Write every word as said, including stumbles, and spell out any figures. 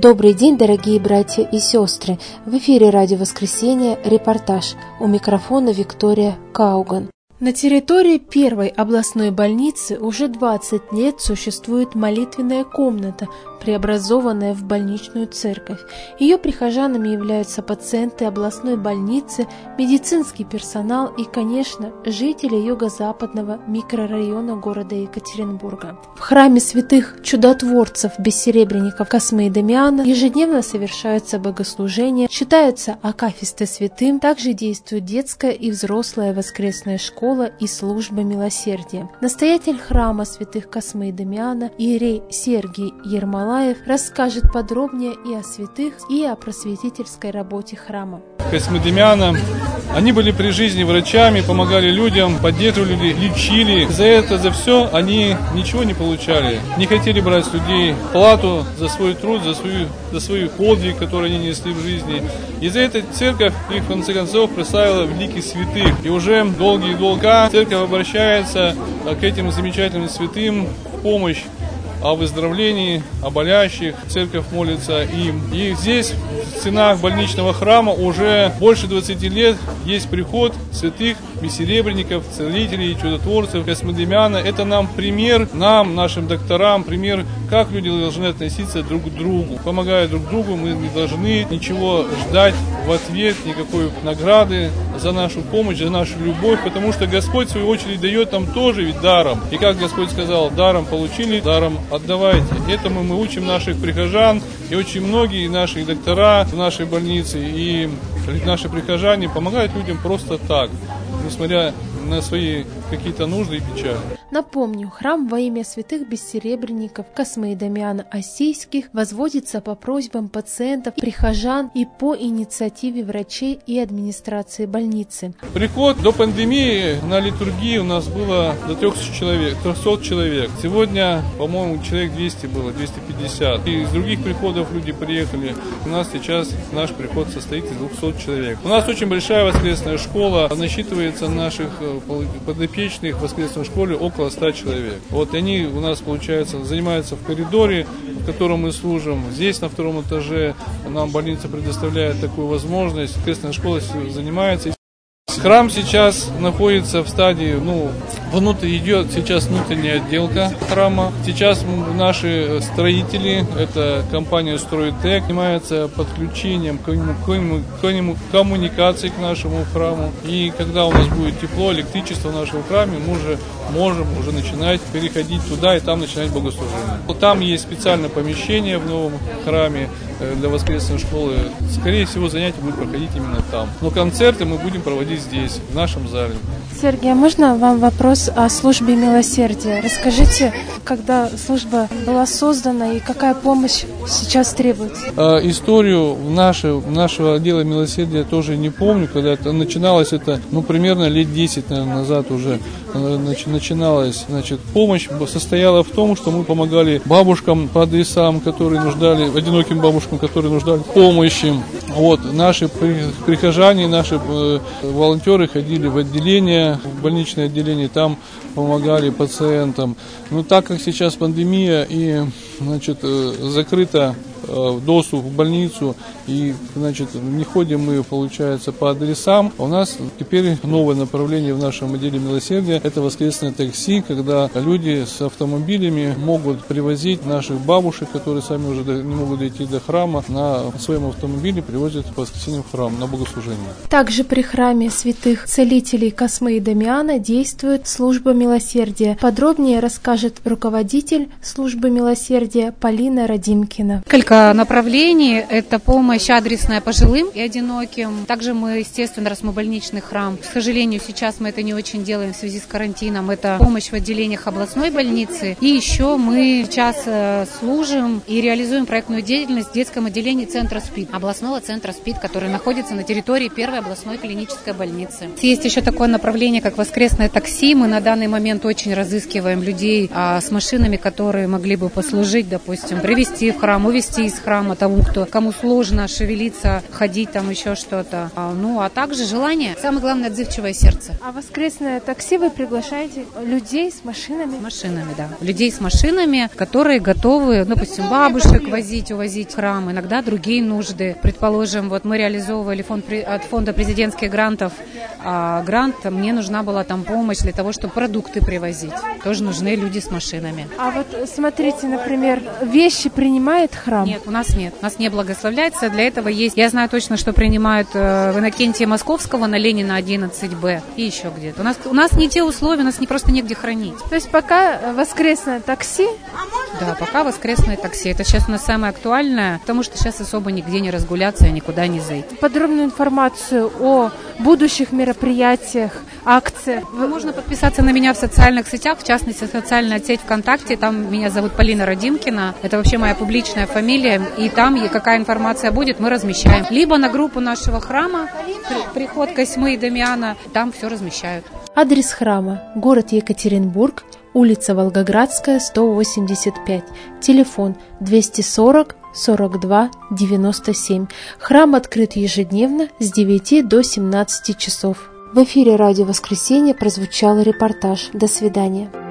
Добрый день, дорогие братья и сестры! В эфире «Радио Воскресенье», репортаж. У микрофона Виктория Кауган. На территории первой областной больницы уже двадцать лет существует молитвенная комната, преобразованная в больничную церковь. Ее прихожанами являются пациенты областной больницы, медицинский персонал и, конечно, жители юго-западного микрорайона города Екатеринбурга. В храме святых чудотворцев бессеребренников Космы и Дамиана ежедневно совершаются богослужения, читаются акафисты святым, также действует детская и взрослая воскресная школа и служба милосердия. Настоятель храма святых Космы и Дамиана, иерей Сергий Ермолаев, расскажет подробнее и о святых, и о просветительской работе храма. Космы Дамиана, они были при жизни врачами, помогали людям, поддерживали, лечили. За это, за все они ничего не получали. Не хотели брать с людей плату за свой труд, за свою, за свой подвиг, который они несли в жизни. И за это церковь их, в конце концов, представила в лике святых. И уже долгие-долгие церковь обращается к этим замечательным святым в помощь о выздоровлении, о болящих. Церковь молится им. И здесь, в стенах больничного храма, уже больше двадцати лет есть приход святых бессеребренников, целителей, чудотворцев, Космы Дамиана. Это нам пример, нам, нашим докторам, пример, как люди должны относиться друг к другу. Помогая друг другу, мы не должны ничего ждать в ответ, никакой награды за нашу помощь, за нашу любовь, потому что Господь, в свою очередь, дает нам тоже ведь даром. И как Господь сказал, даром получили, даром отдавайте. Этому мы учим наших прихожан, и очень многие наши доктора в нашей больнице и наши прихожане помогают людям просто так, несмотря на свои какие-то нужды и печали. Напомню, храм во имя святых бессеребренников Космы и Дамиана Осийских возводится по просьбам пациентов, прихожан и по инициативе врачей и администрации больницы. Приход до пандемии на литургии у нас было до трехсот человек, трехсот человек. Сегодня, по-моему, человек двести было, двести пятьдесят. И из других приходов люди приехали. У нас сейчас наш приход состоит из двухсот человек. У нас очень большая воскресная школа. Насчитывается наших подопечных в воскресной школе около ста человек. Вот они у нас, получается, занимаются в коридоре, в котором мы служим. Здесь, на втором этаже, нам больница предоставляет такую возможность. Воскресная школа занимается. Храм сейчас находится в стадии, ну, внутрь идет сейчас внутренняя отделка храма. Сейчас наши строители, это компания «Стройтек», занимается подключением к коммуникации к нашему храму. И когда у нас будет тепло, электричество в нашем храме, мы уже можем уже начинать переходить туда и там начинать богослужение. Там есть специальное помещение в новом храме для воскресной школы. Скорее всего, занятия будут проходить именно там. Но концерты мы будем проводить здесь, в нашем зале. Сергей, а можно вам вопрос о службе милосердия? Расскажите, когда служба была создана и какая помощь сейчас требуется? А, историю нашего, нашего отдела милосердия тоже не помню, когда это начиналось, это ну, примерно лет десять, наверное, назад уже начиналась. Значит, помощь состояла в том, что мы помогали бабушкам по адресам, которые нуждали, одиноким бабушкам, которые нуждали помощи. Вот, наши прихожане, наши э, волонтеры ходили в отделение, в больничное отделение, там помогали пациентам. Но так как сейчас пандемия и, значит, э, закрыто э, доступ в больницу, и, значит, не ходим мы, получается, по адресам, у нас теперь новое направление в нашем отделе милосердия – это воскресное такси, когда люди с автомобилями могут привозить наших бабушек, которые сами уже не могут дойти до храма, на своем автомобиле привозят по воскресеньям в храм на богослужение. Также при храме святых целителей Космы и Дамиана действует служба милосердия. Подробнее расскажет руководитель службы милосердия Полина Радимкина. Несколько направлений – это помощь адресная пожилым и одиноким. Также мы, естественно, раз мы больничный храм, к сожалению, сейчас мы это не очень делаем в связи с карантином, это помощь в отделениях областной больницы. И еще мы сейчас служим и реализуем проектную деятельность в детском отделении центра СПИД, областного центра СПИД, который находится на территории первой областной клинической больницы. Есть еще такое направление, как воскресное такси. Мы на данный момент очень разыскиваем людей а, с машинами, которые могли бы послужить, допустим, привезти в храм, увезти из храма тому, кто, кому сложно шевелиться, ходить, там еще что-то. А, ну, а также желание. Самое главное, отзывчивое сердце. А воскресное такси вы приглашаете людей с машинами? С машинами, да. Людей с машинами, которые готовы, ну, допустим, бабушек возить, увозить в храм, иногда другие нужды. Предположим, вот мы реализовывали фонд, от фонда президентских грантов а, грант, мне нужна была там помощь для того, чтобы продукты привозить. Тоже нужны люди с машинами. А вот смотрите, например, вещи принимает храм? Нет, у нас нет. У нас не благословляется. Для этого есть, я знаю точно, что принимают э, в Иннокентия Московского на Ленина одиннадцать бэ и еще где-то. У нас, у нас не те условия, у нас не просто негде хранить. То есть пока воскресное такси? Да, пока воскресное такси. Это сейчас у нас самое актуальное, потому что сейчас особо нигде не разгуляться и никуда не зайти. Подробную информацию о будущих мероприятиях, акциях. Можно подписаться на меня в социальных сетях, в частности, социальная сеть ВКонтакте. Там меня зовут Полина Родимкина. Это вообще моя публичная фамилия. И там, и какая информация будет, мы размещаем. Либо на группу нашего храма, приход Косьмы и Дамиана, там все размещают. Адрес храма. Город Екатеринбург. Улица Волгоградская, сто восемьдесят пять. Телефон двести сорок сорок два девяносто семь. Храм открыт ежедневно с девяти до семнадцати часов. В эфире «Радио Воскресенье» прозвучал репортаж. До свидания.